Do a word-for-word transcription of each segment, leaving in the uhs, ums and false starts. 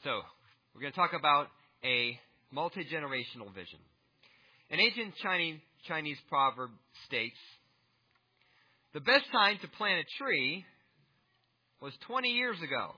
So, we're going to talk about a multi-generational vision. An ancient Chinese, Chinese proverb states, the best time to plant a tree was twenty years ago.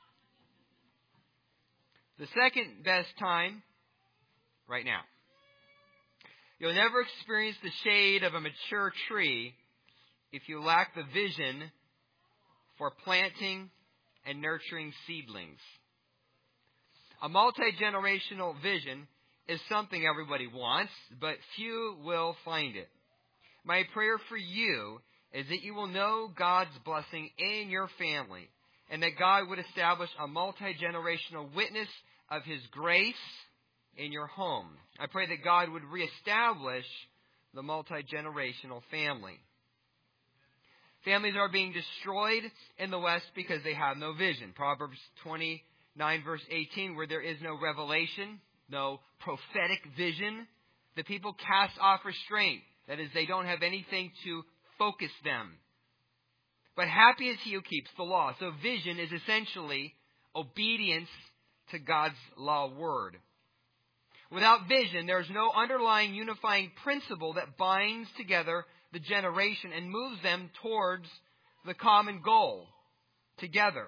The second best time, right now. You'll never experience the shade of a mature tree if you lack the vision for planting and nurturing seedlings. A multi-generational vision is something everybody wants, but few will find it. My prayer for you is that you will know God's blessing in your family, and that God would establish a multi-generational witness of His grace in your home. I pray that God would reestablish the multi-generational family. Families are being destroyed in the West because they have no vision. Proverbs twenty-nine verse eighteen, where there is no revelation, no prophetic vision, the people cast off restraint. That is, they don't have anything to focus them. But happy is he who keeps the law. So vision is essentially obedience to God's law word. Without vision, there is no underlying unifying principle that binds together the generation and moves them towards the common goal together.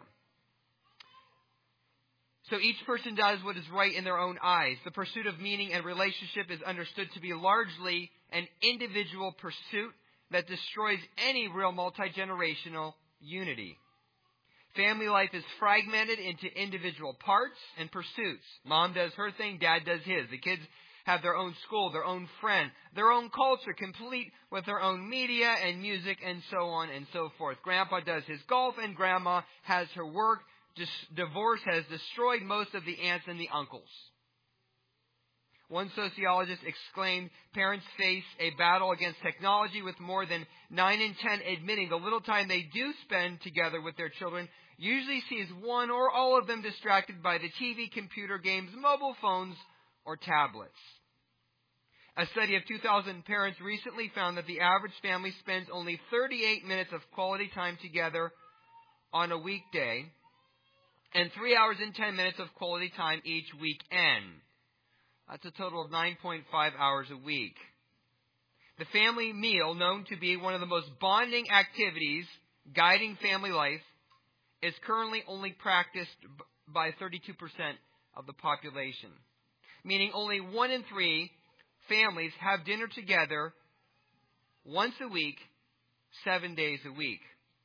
So each person does what is right in their own eyes. The pursuit of meaning and relationship is understood to be largely an individual pursuit that destroys any real multi-generational unity. Family life is fragmented into individual parts and pursuits. Mom does her thing, Dad does his. The kids have their own school, their own friend, their own culture, complete with their own media and music and so on and so forth. Grandpa does his golf and Grandma has her work. Just divorce has destroyed most of the aunts and the uncles. One sociologist exclaimed, parents face a battle against technology with more than nine in ten admitting the little time they do spend together with their children usually sees one or all of them distracted by the T V, computer games, mobile phones, or tablets. A study of two thousand parents recently found that the average family spends only thirty-eight minutes of quality time together on a weekday and three hours and ten minutes of quality time each weekend. That's a total of nine point five hours a week. The family meal, known to be one of the most bonding activities guiding family life, is currently only practiced by thirty-two percent of the population, meaning only one in three families have dinner together once a week, seven days a week.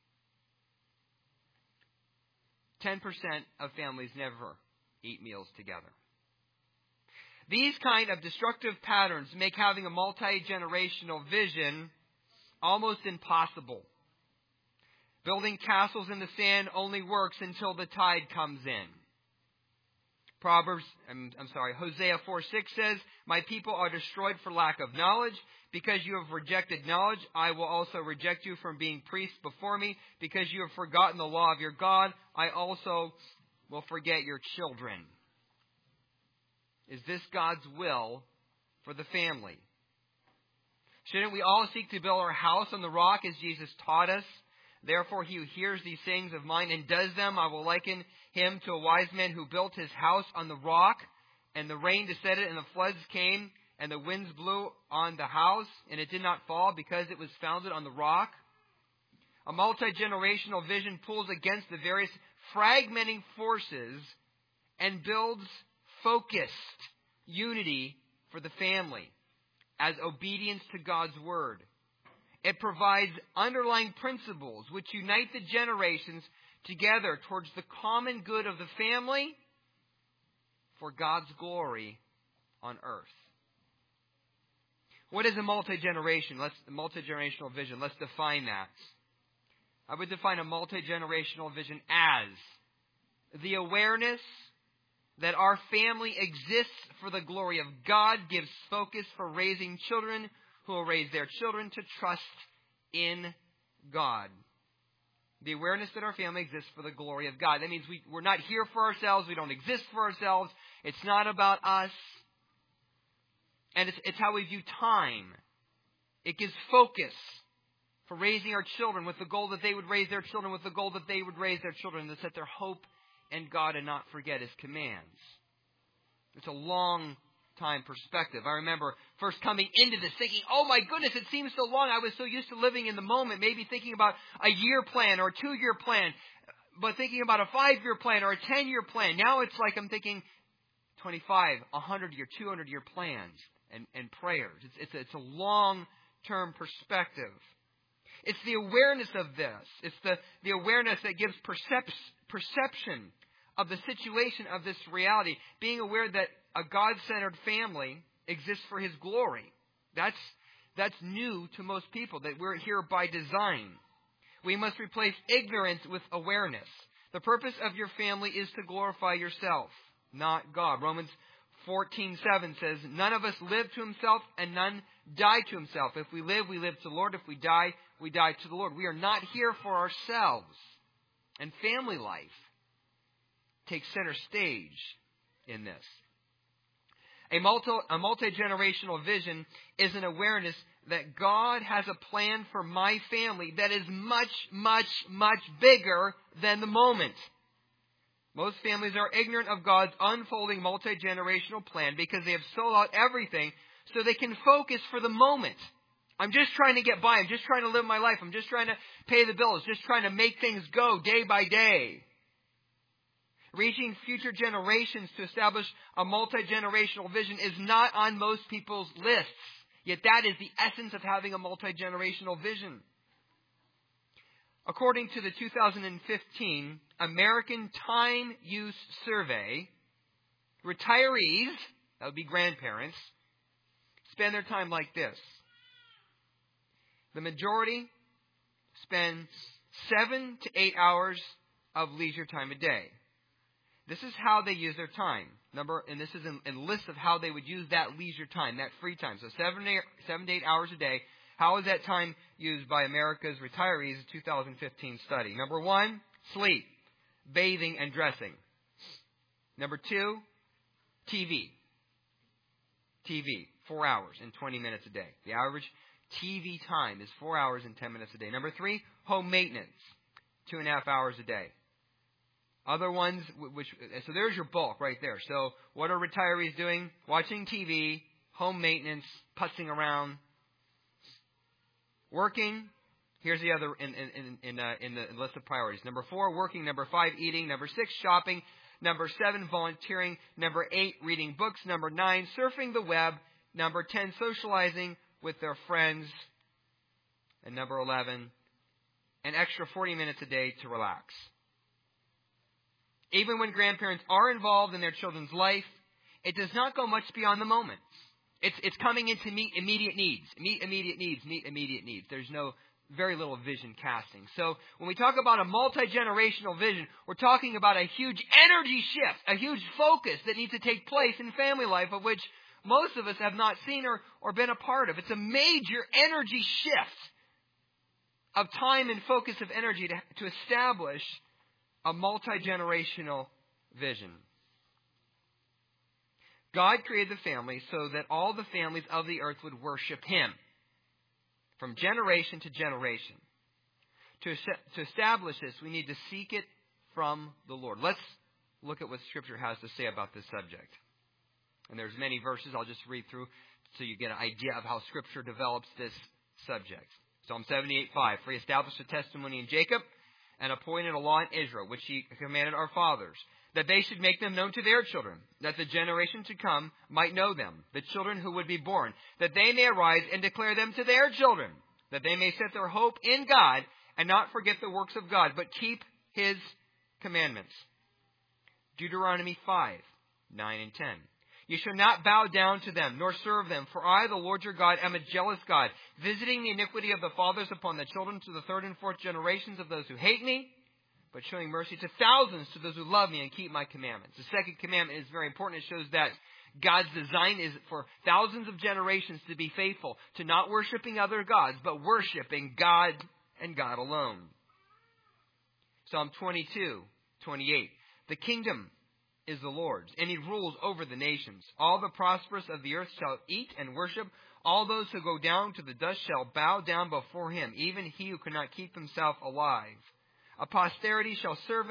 ten percent of families never eat meals together. These kind of destructive patterns make having a multi-generational vision almost impossible. Building castles in the sand only works until the tide comes in. Proverbs, I'm, I'm sorry, Hosea four six says, my people are destroyed for lack of knowledge. Because you have rejected knowledge, I will also reject you from being priests before me. Because you have forgotten the law of your God, I also will forget your children. Is this God's will for the family? Shouldn't we all seek to build our house on the rock as Jesus taught us? Therefore, he who hears these sayings of mine and does them, I will liken him to a wise man who built his house on the rock, and the rain descended, and the floods came, and the winds blew on the house, and it did not fall because it was founded on the rock. A multi-generational vision pulls against the various fragmenting forces and builds focused unity for the family as obedience to God's word. It provides underlying principles which unite the generations together towards the common good of the family for God's glory on earth. What is a multi-generation? Let's a multi-generational vision. Let's define that. I would define a multi-generational vision as the awareness that our family exists for the glory of God, gives focus for raising children who will raise their children to trust in God. The awareness that our family exists for the glory of God. That means we, we're not here for ourselves. We don't exist for ourselves. It's not about us. And it's, it's how we view time. It gives focus for raising our children with the goal that they would raise their children, with the goal that they would raise their children, to set their hope and God and not forget His commands. It's a long time perspective. I remember first coming into this thinking, oh my goodness, it seems so long. I was so used to living in the moment, maybe thinking about a year plan or a two-year plan, but thinking about a five-year plan or a ten-year plan. Now it's like I'm thinking twenty-five, one hundred-year, two hundred-year plans and, and prayers. It's, it's, a, it's a long-term perspective. It's the awareness of this. It's the, the awareness that gives percep- perception of the situation of this reality. Being aware that a God-centered family exists for His glory. That's, that's new to most people, that we're here by design. We must replace ignorance with awareness. The purpose of your family is to glorify yourself, not God. Romans fourteen seven says, none of us live to himself and none die to himself. If we live, we live to the Lord. If we die, we die to the Lord. We are not here for ourselves. And family life takes center stage in this. A multi, a multi-generational vision is an awareness that God has a plan for my family that is much, much, much bigger than the moment. Most families are ignorant of God's unfolding multi-generational plan because they have sold out everything so they can focus for the moment. I'm just trying to get by. I'm just trying to live my life. I'm just trying to pay the bills. Just trying to make things go day by day. Reaching future generations to establish a multi-generational vision is not on most people's lists. Yet that is the essence of having a multi-generational vision. According to the two thousand fifteen American Time Use Survey, retirees, that would be grandparents, spend their time like this. The majority spend seven to eight hours of leisure time a day. This is how they use their time. Number, and this is in, in list of how they would use that leisure time, that free time. So seven, eight, seven to eight hours a day. How is that time used by America's retirees? A two thousand fifteen study. Number one, sleep, bathing, and dressing. Number two, T V. T V, four hours and twenty minutes a day. The average T V time is four hours and ten minutes a day. Number three, home maintenance, two and a half hours a day. Other ones, which so there's your bulk right there. So what are retirees doing? Watching T V, home maintenance, putzing around, working. Here's the other in in in, uh, in the list of priorities. Number four, working. Number five, eating. Number six, shopping. Number seven, volunteering. Number eight, reading books. Number nine, surfing the web. Number ten, socializing with their friends. And number eleven, an extra forty minutes a day to relax. Even when grandparents are involved in their children's life, it does not go much beyond the moment. It's it's coming in to meet immediate needs. Meet immediate needs. Meet immediate needs. There's no, very little vision casting. So when we talk about a multi-generational vision, we're talking about a huge energy shift, a huge focus that needs to take place in family life, of which most of us have not seen or, or been a part of. It's a major energy shift of time and focus of energy to, to establish a multi-generational vision. God created the family so that all the families of the earth would worship Him from generation to generation. To, to establish this, we need to seek it from the Lord. Let's look at what Scripture has to say about this subject. And there's many verses I'll just read through so you get an idea of how Scripture develops this subject. Psalm seventy-eight five. For He established a testimony in Jacob and appointed a law in Israel, which He commanded our fathers, that they should make them known to their children, that the generation to come might know them, the children who would be born, that they may arise and declare them to their children, that they may set their hope in God and not forget the works of God, but keep His commandments. Deuteronomy five nine and ten. You shall not bow down to them, nor serve them, for I, the Lord your God, am a jealous God, visiting the iniquity of the fathers upon the children to the third and fourth generations of those who hate me, but showing mercy to thousands to those who love me and keep my commandments. The second commandment is very important. It shows that God's design is for thousands of generations to be faithful, to not worshiping other gods, but worshiping God and God alone. Psalm twenty-two twenty-eight. The kingdom is the Lord's, and He rules over the nations. All the prosperous of the earth shall eat and worship. All those who go down to the dust shall bow down before Him, even he who cannot keep himself alive. A posterity shall serve Him,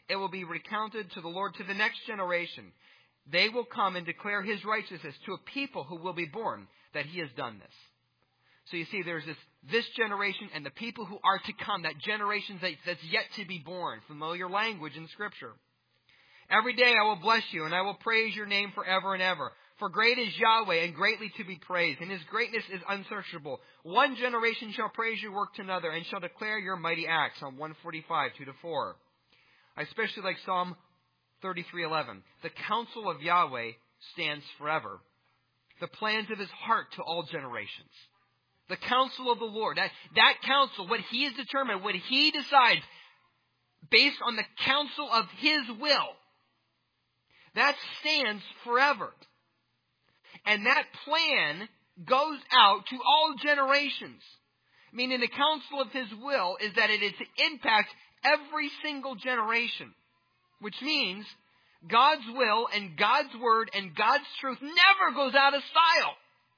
it will be recounted to the Lord to the next generation. They will come and declare his righteousness to a people who will be born, that he has done this. So you see, there's this, this generation and the people who are to come, that generation that, that's yet to be born. Familiar language in Scripture. Every day I will bless you, and I will praise your name forever and ever. For great is Yahweh, and greatly to be praised, and his greatness is unsearchable. One generation shall praise your work to another, and shall declare your mighty acts. Psalm one forty-five, two to four. I especially like Psalm thirty-three eleven. The counsel of Yahweh stands forever, the plans of his heart to all generations. The counsel of the Lord, that, that counsel, what he has determined, what he decides, based on the counsel of his will, that stands forever. And that plan goes out to all generations. Meaning the counsel of his will is that it is to impact every single generation. Which means God's will and God's word and God's truth never goes out of style.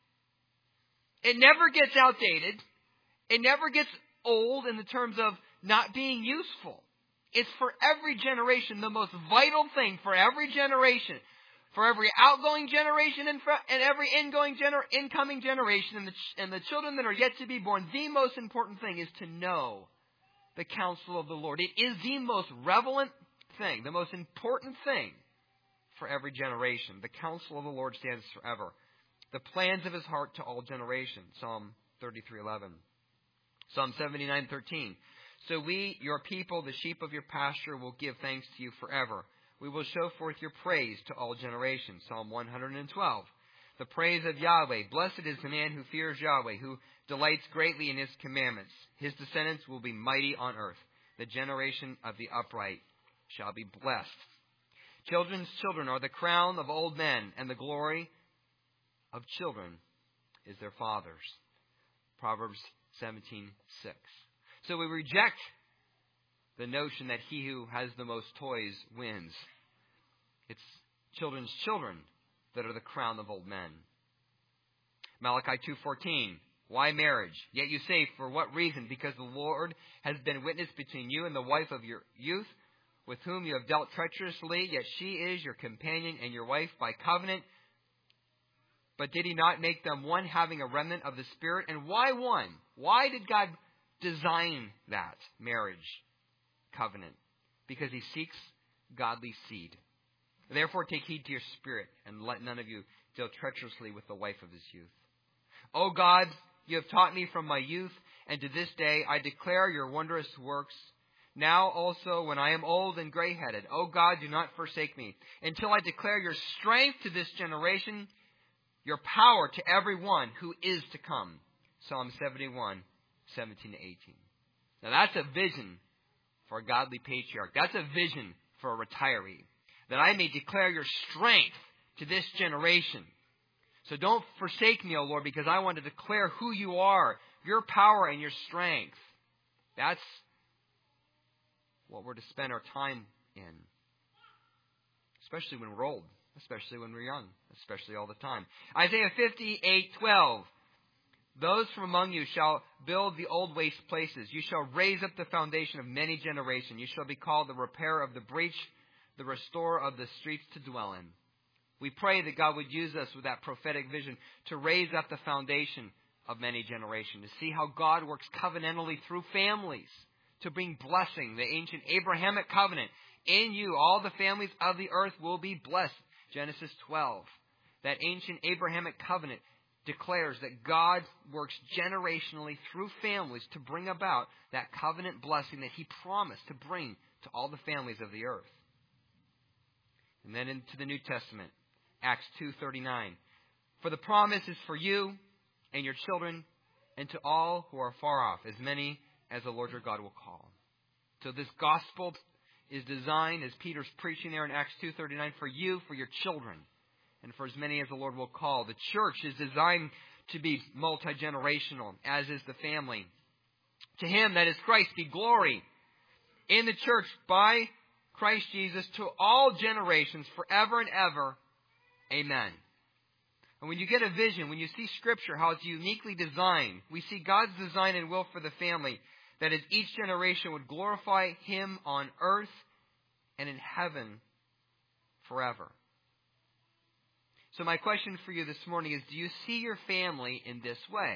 It never gets outdated. It never gets old in the terms of not being useful. It's for every generation, the most vital thing for every generation. For every outgoing generation and, for, and every ingoing gener, incoming generation and the, and the children that are yet to be born, the most important thing is to know the counsel of the Lord. It is the most relevant thing, the most important thing for every generation. The counsel of the Lord stands forever. The plans of his heart to all generations. Psalm thirty-three eleven. Psalm seventy-nine thirteen. So we, your people, the sheep of your pasture, will give thanks to you forever. We will show forth your praise to all generations. Psalm one twelve. The praise of Yahweh. Blessed is the man who fears Yahweh, who delights greatly in his commandments. His descendants will be mighty on earth. The generation of the upright shall be blessed. Children's children are the crown of old men, and the glory of children is their fathers. Proverbs seventeen six. So we reject the notion that he who has the most toys wins. It's children's children that are the crown of old men. Malachi two fourteen. Why marriage? Yet you say, for what reason? Because the Lord has been witness between you and the wife of your youth, with whom you have dealt treacherously, yet she is your companion and your wife by covenant. But did he not make them one, having a remnant of the Spirit? And why one? Why did God design that marriage covenant? Because he seeks godly seed. Therefore take heed to your spirit, and let none of you deal treacherously with the wife of his youth. O God, you have taught me from my youth, and to this day I declare your wondrous works. Now also, when I am old and gray-headed, O God, do not forsake me, until I declare your strength to this generation, your power to every one who is to come. Psalm seventy-one, seventeen to eighteen. Now that's a vision for a godly patriarch. That's a vision for a retiree. That I may declare your strength to this generation. So don't forsake me, O Lord, because I want to declare who you are, your power and your strength. That's what we're to spend our time in. Especially when we're old. Especially when we're young. Especially all the time. Isaiah fifty-eight twelve. Those from among you shall build the old waste places. You shall raise up the foundation of many generations. You shall be called the repairer of the breach, the restorer of the streets to dwell in. We pray that God would use us with that prophetic vision to raise up the foundation of many generations, to see how God works covenantally through families to bring blessing. The ancient Abrahamic covenant. In you, all the families of the earth will be blessed. Genesis twelve. That ancient Abrahamic covenant declares that God works generationally through families to bring about that covenant blessing that he promised to bring to all the families of the earth. And then into the New Testament, Acts two thirty-nine. For the promise is for you and your children and to all who are far off, as many as the Lord your God will call. So this gospel is designed, as Peter's preaching there in Acts two thirty-nine, for you, for your children, and for as many as the Lord will call. The church is designed to be multi-generational, as is the family. To him, that is Christ, be glory in the church by Christ Jesus to all generations forever and ever. Amen. And when you get a vision, when you see Scripture, how it's uniquely designed, we see God's design and will for the family, that as each generation would glorify him on earth and in heaven forever. So my question for you this morning is, do you see your family in this way?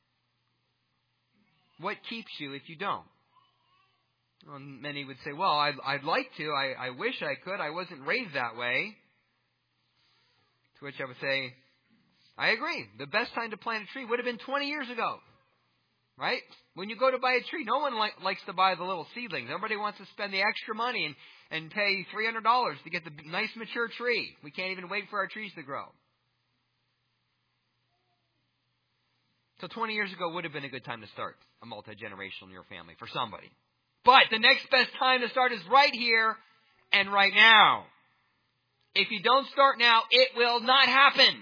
What keeps you if you don't? Well, many would say, well, I'd, I'd like to. I, I wish I could. I wasn't raised that way. To which I would say, I agree. The best time to plant a tree would have been twenty years ago. Right? When you go to buy a tree, no one li- likes to buy the little seedlings. Everybody wants to spend the extra money and, and pay three hundred dollars to get the nice mature tree. We can't even wait for our trees to grow. So twenty years ago would have been a good time to start a multi-generational in your family for somebody. But the next best time to start is right here and right now. If you don't start now, it will not happen.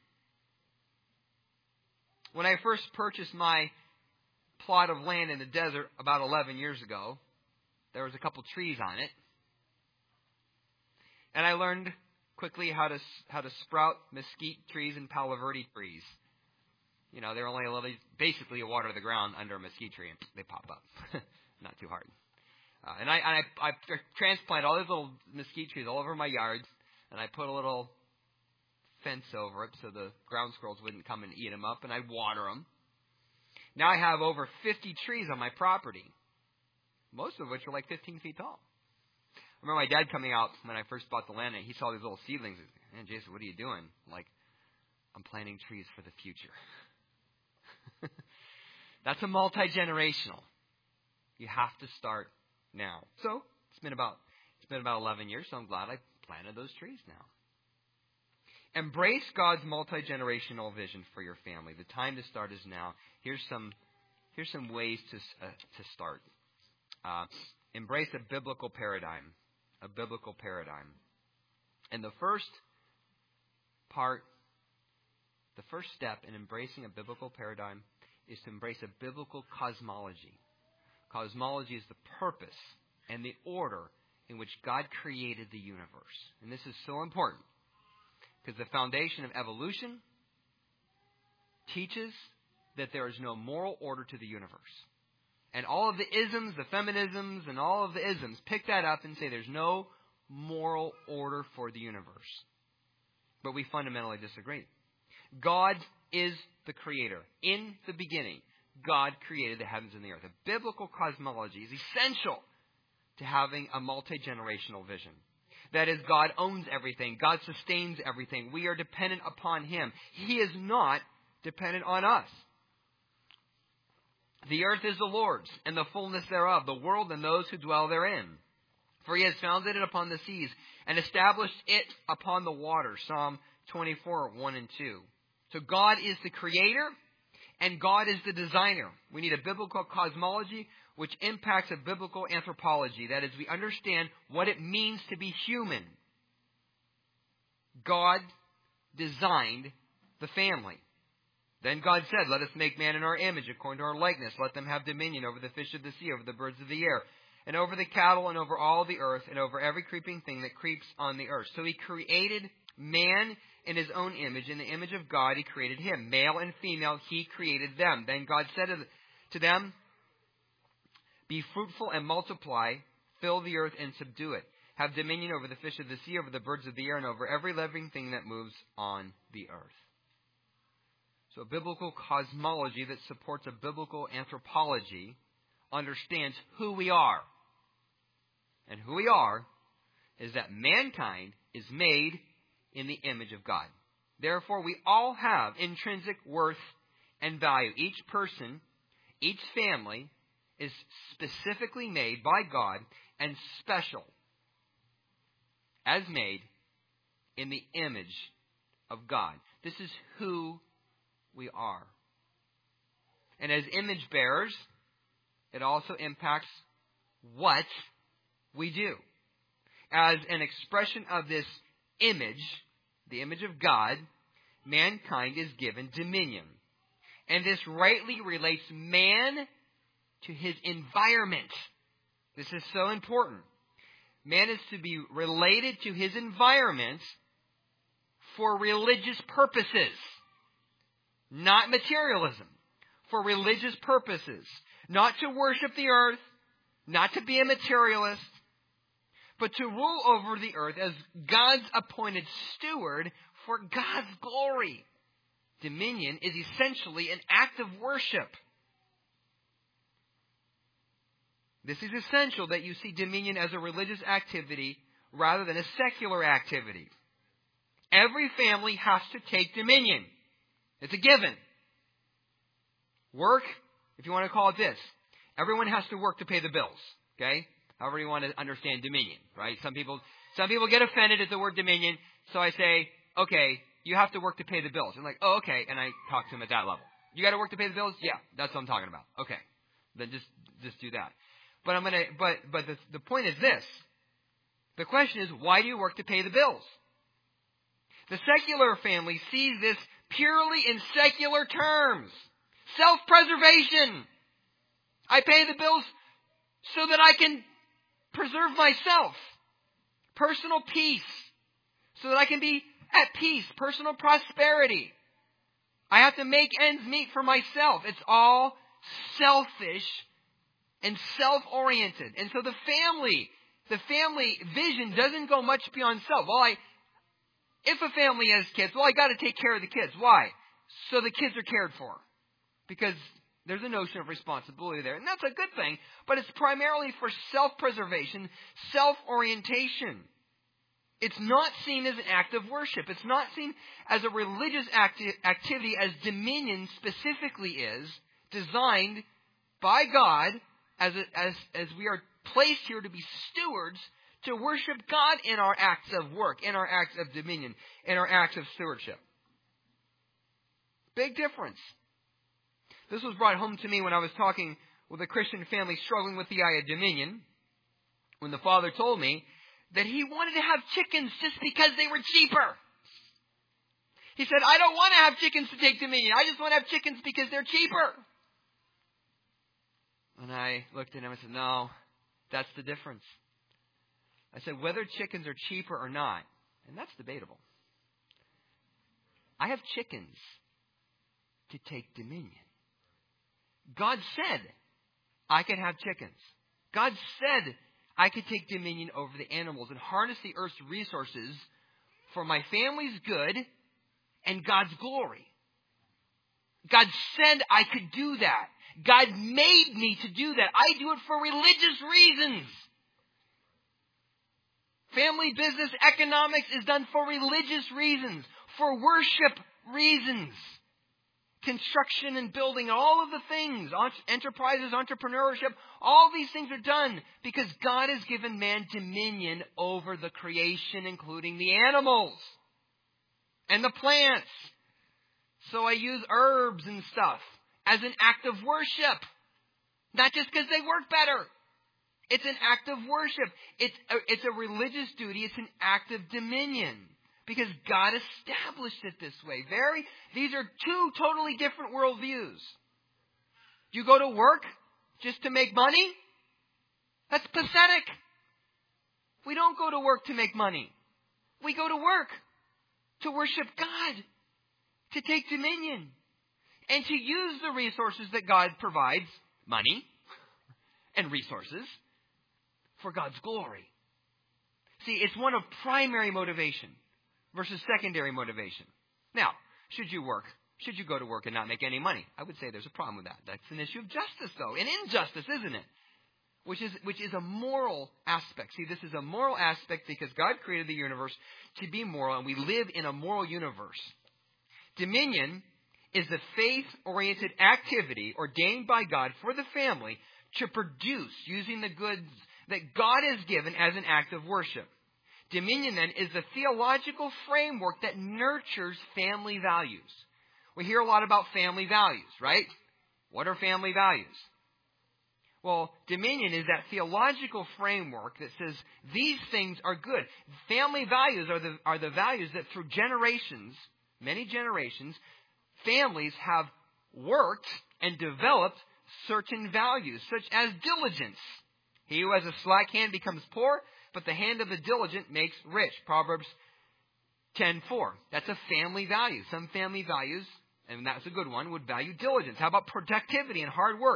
When I first purchased my plot of land in the desert about eleven years ago, there was a couple trees on it. And I learned quickly how to how to sprout mesquite trees and palo verde trees. You know, they're only a little, basically you water the ground under a mesquite tree and they pop up. Not too hard. Uh, and I, and I, I transplanted all these little mesquite trees all over my yard, and I put a little fence over it so the ground squirrels wouldn't come and eat them up, and I'd water them. Now I have over fifty trees on my property, most of which are like fifteen feet tall. I remember my dad coming out when I first bought the land, and he saw these little seedlings. He said, man, Jason, what are you doing? I'm like, I'm planting trees for the future. That's a multi-generational. You have to start now. So it's been about it's been about eleven years, so I'm glad I planted those trees now. Embrace God's multi-generational vision for your family. The time to start is now. Here's some here's some ways to uh, to start. Uh, embrace a biblical paradigm, a biblical paradigm. And the first part, the first step in embracing a biblical paradigm is to embrace a biblical cosmology. Cosmology is the purpose and the order in which God created the universe. And this is so important because the foundation of evolution teaches that there is no moral order to the universe. And all of the isms, the feminisms, and all of the isms pick that up and say there's no moral order for the universe. But we fundamentally disagree. God is the creator. In the beginning, God created the heavens and the earth. A biblical cosmology is essential to having a multi-generational vision. That is, God owns everything. God sustains everything. We are dependent upon Him. He is not dependent on us. The earth is the Lord's, and the fullness thereof, the world and those who dwell therein. For He has founded it upon the seas, and established it upon the waters. Psalm twenty-four, one and two. So God is the creator, and God is the designer. We need a biblical cosmology which impacts a biblical anthropology. That is, we understand what it means to be human. God designed the family. Then God said, let us make man in our image, according to our likeness. Let them have dominion over the fish of the sea, over the birds of the air, and over the cattle, and over all the earth, and over every creeping thing that creeps on the earth. So He created man in His own image. In the image of God, He created him. Male and female, He created them. Then God said to them, be fruitful and multiply, fill the earth and subdue it. Have dominion over the fish of the sea, over the birds of the air, and over every living thing that moves on the earth. So a biblical cosmology that supports a biblical anthropology understands who we are. And who we are is that mankind is made in the image of God. Therefore, we all have intrinsic worth and value. Each person, each family is specifically made by God and special as made in the image of God. This is who we are. And as image bearers, it also impacts what we do. As an expression of this image, the image of God, mankind is given dominion. And this rightly relates man to his environment. This is so important. Man is to be related to his environment for religious purposes, not materialism, for religious purposes, not to worship the earth, not to be a materialist, but to rule over the earth as God's appointed steward for God's glory. Dominion is essentially an act of worship. This is essential that you see dominion as a religious activity rather than a secular activity. Every family has to take dominion. It's a given. Work, if you want to call it this. Everyone has to work to pay the bills. Okay? However you want to understand dominion, right? Some people, some people get offended at the word dominion. So I say, okay, you have to work to pay the bills. I'm like, oh, okay. And I talk to them at that level. You got to work to pay the bills? Yeah, that's what I'm talking about. Okay. Then just, just do that. But I'm going to, but, but the, the point is this. The question is, why do you work to pay the bills? The secular family sees this purely in secular terms. Self-preservation. I pay the bills so that I can preserve myself. Personal peace. So that I can be at peace. Personal prosperity. I have to make ends meet for myself. It's all selfish and self-oriented. And so the family, the family vision doesn't go much beyond self. Well, I, if a family has kids, well, I got to take care of the kids. Why? So the kids are cared for. Because there's a notion of responsibility there. And that's a good thing. But it's primarily for self-preservation, self-orientation. It's not seen as an act of worship. It's not seen as a religious acti- activity as dominion specifically is, designed by God as, a, as, as we are placed here to be stewards to worship God in our acts of work, in our acts of dominion, in our acts of stewardship. Big difference. This was brought home to me when I was talking with a Christian family struggling with the idea of dominion, when the father told me that he wanted to have chickens just because they were cheaper. He said, I don't want to have chickens to take dominion. I just want to have chickens because they're cheaper. And I looked at him and said, no, that's the difference. I said, whether chickens are cheaper or not, and that's debatable. I have chickens to take dominion. God said I could have chickens. God said I could take dominion over the animals and harness the earth's resources for my family's good and God's glory. God said I could do that. God made me to do that. I do it for religious reasons. Family business economics is done for religious reasons, for worship reasons. Construction and building, all of the things, enterprises, entrepreneurship, all these things are done because God has given man dominion over the creation, including the animals and the plants. So I use herbs and stuff as an act of worship, not just because they work better. It's an act of worship. It's a, it's a religious duty. It's an act of dominion. Because God established it this way. Very, these are two totally different worldviews. You go to work just to make money? That's pathetic. We don't go to work to make money. We go to work to worship God, to take dominion, and to use the resources that God provides, money and resources, for God's glory. See, it's one of primary motivation versus secondary motivation. Now, should you work? Should you go to work and not make any money? I would say there's a problem with that. That's an issue of justice, though. An injustice, isn't it? Which is, which is a moral aspect. See, this is a moral aspect because God created the universe to be moral, and we live in a moral universe. Dominion is the faith-oriented activity ordained by God for the family to produce using the goods that God has given as an act of worship. Dominion, then, is the theological framework that nurtures family values. We hear a lot about family values, right? What are family values? Well, dominion is that theological framework that says these things are good. Family values are the, are the values that through generations, many generations, families have worked and developed certain values, such as diligence. He who has a slack hand becomes poor, but the hand of the diligent makes rich. Proverbs ten four. That's a family value. Some family values, and that's a good one, would value diligence. How about productivity and hard work?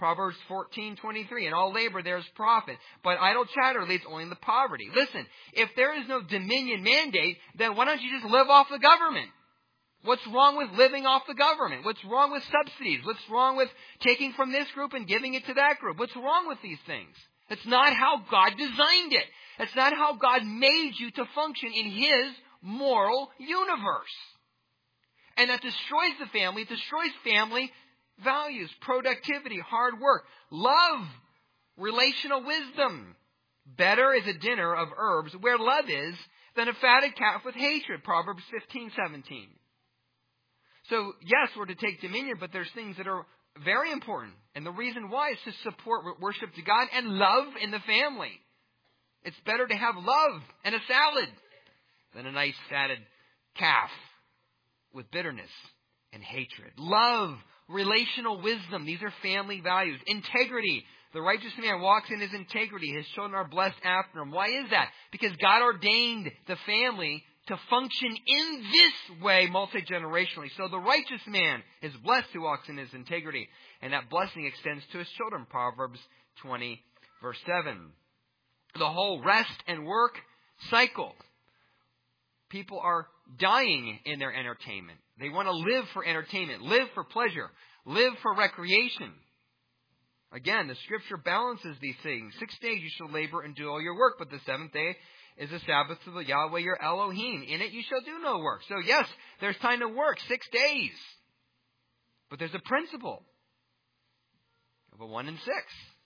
Proverbs fourteen twenty-three, in all labor there is profit, but idle chatter leads only to poverty. Listen, if there is no dominion mandate, then why don't you just live off the government? What's wrong with living off the government? What's wrong with subsidies? What's wrong with taking from this group and giving it to that group? What's wrong with these things? It's not how God designed it. It's not how God made you to function in His moral universe. And that destroys the family. It destroys family values, productivity, hard work, love, relational wisdom. Better is a dinner of herbs where love is than a fatted calf with hatred. Proverbs fifteen seventeen. So, yes, we're to take dominion, but there's things that are very important. And the reason why is to support worship to God and love in the family. It's better to have love and a salad than a nice fatted calf with bitterness and hatred. Love, relational wisdom. These are family values. Integrity. The righteous man walks in his integrity. His children are blessed after him. Why is that? Because God ordained the family to function in this way multi-generationally. So the righteous man is blessed who walks in his integrity. And that blessing extends to his children. Proverbs twenty, verse seven. The whole rest and work cycle. People are dying in their entertainment. They want to live for entertainment, live for pleasure, live for recreation. Again, the Scripture balances these things. Six days you shall labor and do all your work, but the seventh day is the Sabbath of the Yahweh your Elohim. In it you shall do no work. So yes, there's time to work, six days. But there's a principle of a one and six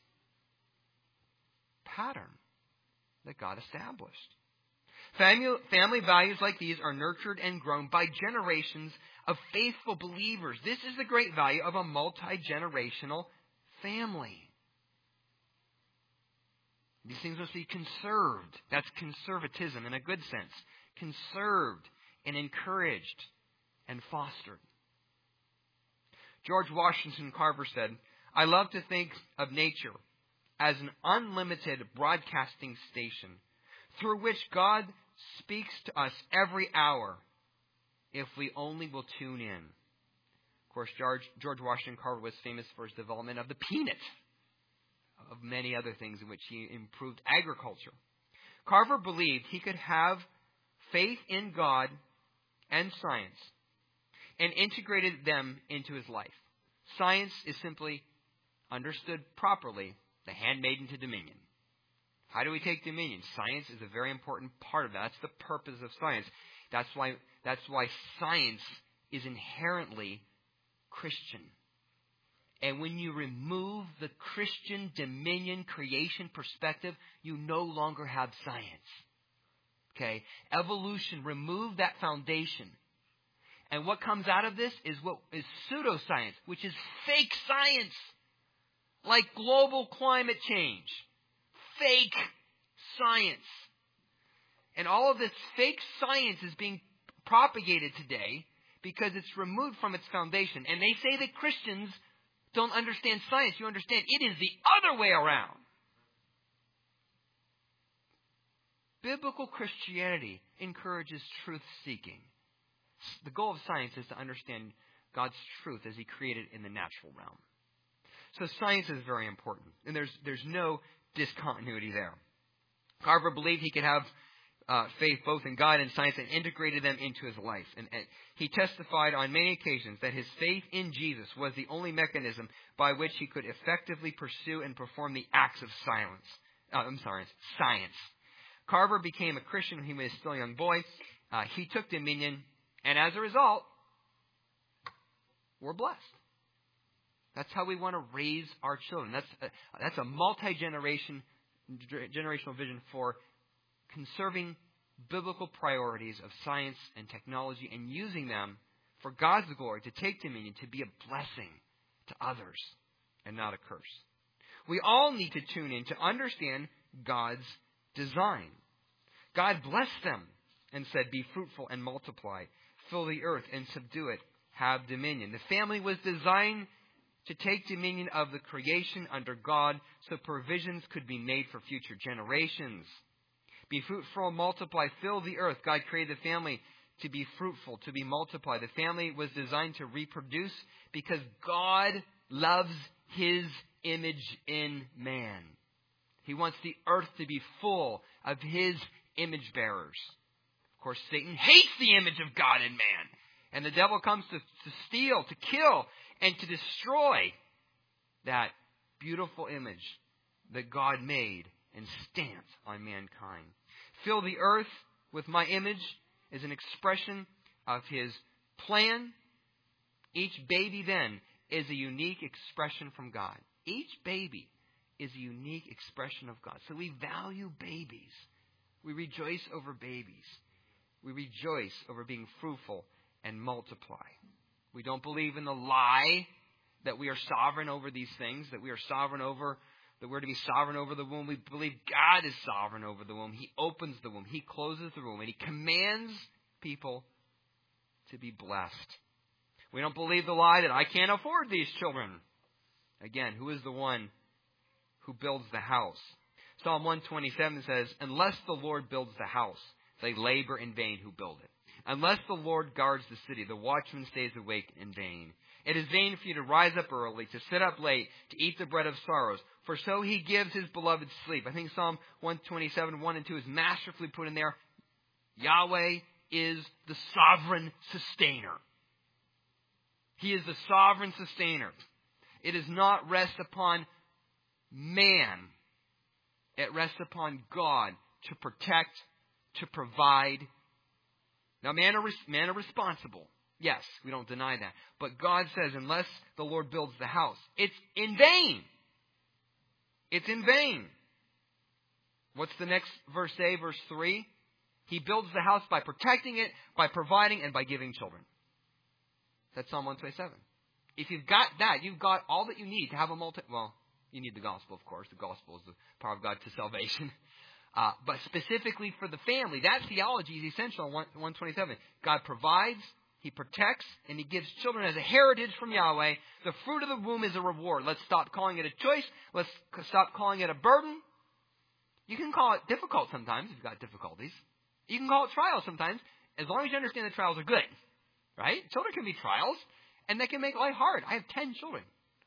pattern that God established. Family, family values like these are nurtured and grown by generations of faithful believers. This is the great value of a multi-generational family. These things must be conserved. That's conservatism in a good sense. Conserved and encouraged and fostered. George Washington Carver said, I love to think of nature as an unlimited broadcasting station through which God speaks to us every hour if we only will tune in. Of course, George, George Washington Carver was famous for his development of the peanut, of many other things in which he improved agriculture. Carver believed he could have faith in God and science and integrated them into his life. Science is simply, understood properly, the handmaiden to dominion. How do we take dominion? Science is a very important part of that. That's the purpose of science. That's why, that's why science is inherently Christian. And when you remove the Christian dominion creation perspective, you no longer have science. Okay? Evolution, remove that foundation. And what comes out of this is what is pseudoscience, which is fake science. Like global climate change. Fake science. And all of this fake science is being propagated today because it's removed from its foundation. And they say that Christians don't understand science. You understand it is the other way around. Biblical Christianity encourages truth-seeking. The goal of science is to understand God's truth as He created in the natural realm. So science is very important. And there's there's no discontinuity there. Carver believed he could have uh, faith both in God and science and integrated them into his life. And, and he testified on many occasions that his faith in Jesus was the only mechanism by which he could effectively pursue and perform the acts of silence. Uh, I'm sorry, science. Carver became a Christian when he was still a young boy. Uh, he took dominion, and as a result, we're blessed. That's how we want to raise our children. That's a, that's a multi-generation generational vision for conserving biblical priorities of science and technology and using them for God's glory, to take dominion, to be a blessing to others and not a curse. We all need to tune in to understand God's design. God blessed them and said, be fruitful and multiply, fill the earth and subdue it, have dominion. The family was designed to take dominion of the creation under God so provisions could be made for future generations. Be fruitful and multiply, fill the earth. God created the family to be fruitful, to be multiplied. The family was designed to reproduce because God loves His image in man. He wants the earth to be full of His image bearers. Of course, Satan hates the image of God in man. And the devil comes to, to steal, to kill, and to destroy that beautiful image that God made and stamped on mankind. Fill the earth with my image is an expression of His plan. Each baby then is a unique expression from God. Each baby is a unique expression of God. So we value babies. We rejoice over babies. We rejoice over being fruitful and multiply. We don't believe in the lie that we are sovereign over these things, that we are sovereign over, that we're to be sovereign over the womb. We believe God is sovereign over the womb. He opens the womb. He closes the womb. And He commands people to be blessed. We don't believe the lie that I can't afford these children. Again, who is the one who builds the house? Psalm one twenty-seven says, unless the Lord builds the house, they labor in vain who build it. Unless the Lord guards the city, the watchman stays awake in vain. It is vain for you to rise up early, to sit up late, to eat the bread of sorrows, for so He gives His beloved sleep. I think Psalm one twenty-seven, one and two is masterfully put in there. Yahweh is the sovereign sustainer. He is the sovereign sustainer. It does not rest upon man. It rests upon God to protect, to provide. Now, man are, man are responsible. Yes, we don't deny that. But God says, unless the Lord builds the house, it's in vain. It's in vain. What's the next verse say? Verse three. He builds the house by protecting it, by providing, and by giving children. That's Psalm one twenty-seven. If you've got that, you've got all that you need to have a multi... Well, you need the gospel, of course. The gospel is the power of God to salvation. Uh, but specifically for the family, that theology is essential in one twenty-seven. God provides, He protects, and He gives children as a heritage from Yahweh. The fruit of the womb is a reward. Let's stop calling it a choice. Let's stop calling it a burden. You can call it difficult sometimes if you've got difficulties. You can call it trials sometimes, as long as you understand the trials are good. Right? Children can be trials, and they can make life hard. I have ten children.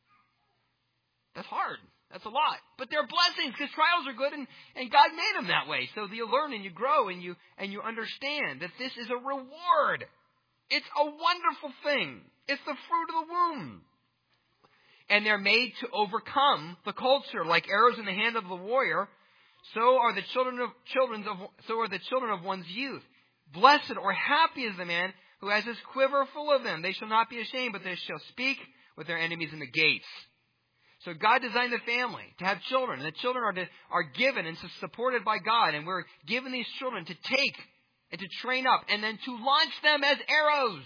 That's hard. That's a lot. But they're blessings because trials are good, and, and God made them that way. So you learn and you grow and you and you understand that this is a reward. It's a wonderful thing. It's the fruit of the womb. And they're made to overcome the culture, like arrows in the hand of the warrior. So are the children of children of so are the children of one's youth. Blessed or happy is the man who has his quiver full of them. They shall not be ashamed, but they shall speak with their enemies in the gates. So God designed the family to have children. And the children are, to, are given and supported by God. And we're given these children to take and to train up and then to launch them as arrows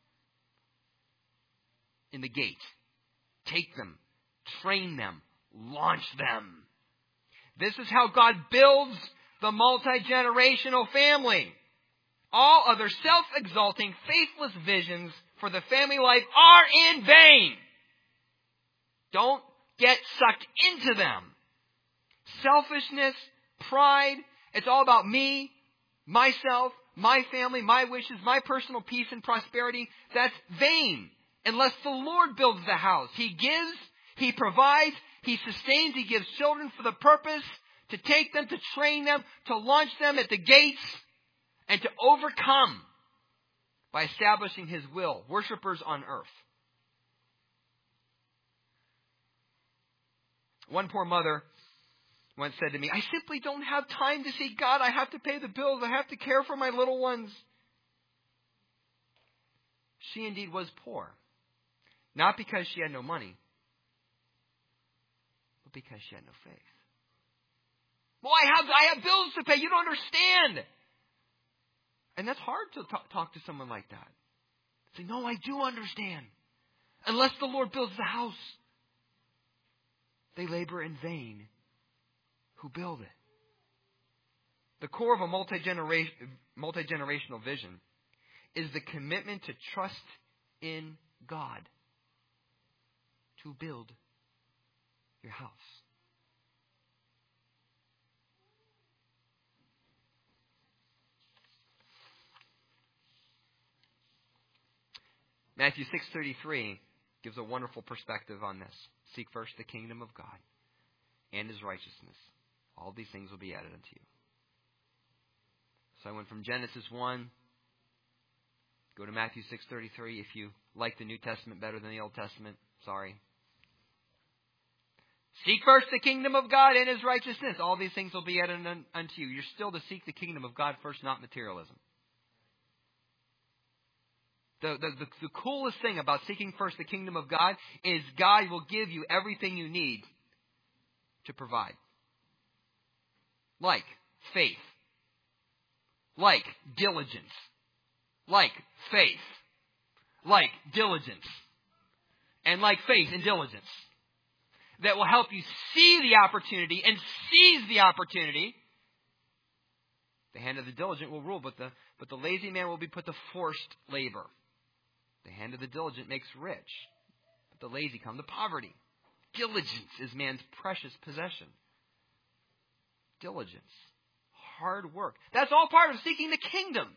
in the gate. Take them, train them, launch them. This is how God builds the multi-generational family. All other self-exalting, faithless visions for the family life are in vain. Don't get sucked into them. Selfishness, pride, it's all about me, myself, my family, my wishes, my personal peace and prosperity. That's vain unless the Lord builds the house. He gives, He provides, He sustains, He gives children for the purpose to take them, to train them, to launch them at the gates, and to overcome by establishing His will. Worshippers on earth. One poor mother once said to me, I simply don't have time to see God. I have to pay the bills. I have to care for my little ones. She indeed was poor. Not because she had no money, but because she had no faith. Well, I have, I have bills to pay. You don't understand. And that's hard to talk, talk to someone like that. Say, no, I do understand. Unless the Lord builds the house, they labor in vain who build it. The core of a multi-generation, multi-generational vision is the commitment to trust in God to build your house. Matthew six thirty-three gives a wonderful perspective on this. Seek first the kingdom of God and His righteousness. All these things will be added unto you. So I went from Genesis one. Go to Matthew six thirty-three. If you like the New Testament better than the Old Testament, sorry. Seek first the kingdom of God and His righteousness. All these things will be added unto you. You're still to seek the kingdom of God first, not materialism. The, the, the, the coolest thing about seeking first the kingdom of God is God will give you everything you need to provide. Like faith. Like diligence. Like faith. Like diligence. And like faith and diligence. That will help you see the opportunity and seize the opportunity. The hand of the diligent will rule, but the, but the lazy man will be put to forced labor. The hand of the diligent makes rich, but the lazy come to poverty. Diligence is man's precious possession. Diligence. Hard work. That's all part of seeking the kingdom.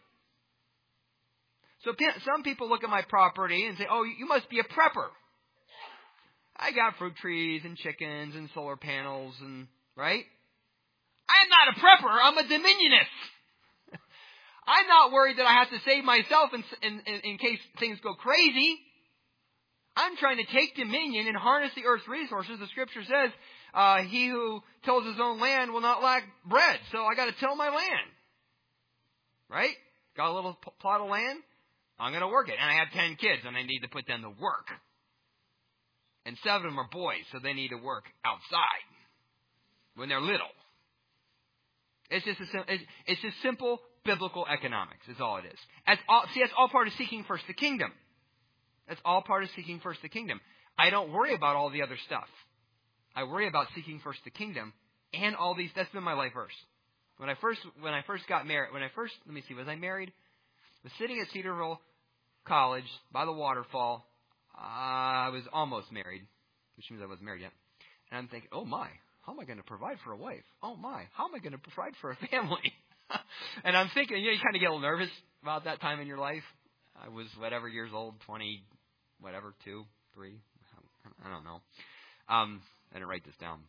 So some people look at my property and say, oh, you must be a prepper. I got fruit trees and chickens and solar panels and, right? I'm not a prepper. I'm a dominionist. I'm not worried that I have to save myself in, in, in, in case things go crazy. I'm trying to take dominion and harness the earth's resources. The scripture says, uh, he who tills his own land will not lack bread. So I got to till my land. Right? Got a little p- plot of land? I'm going to work it. And I have ten kids and I need to put them to work. And seven of them are boys, so they need to work outside when they're little. It's just a, it's just simple biblical economics is all it is. That's all, see, that's all part of seeking first the kingdom. That's all part of seeking first the kingdom. I don't worry about all the other stuff. I worry about seeking first the kingdom and all these. That's been my life verse. When I first when I first got married, when I first let me see, was I married? I was sitting at Cedarville College by the waterfall. Uh, I was almost married, which means I wasn't married yet. And I'm thinking, oh my, how am I going to provide for a wife? Oh my, how am I going to provide for a family? And I'm thinking, you know, you kind of get a little nervous about that time in your life. I was whatever years old, twenty, whatever, two, three, I don't know. Um, I didn't write this down.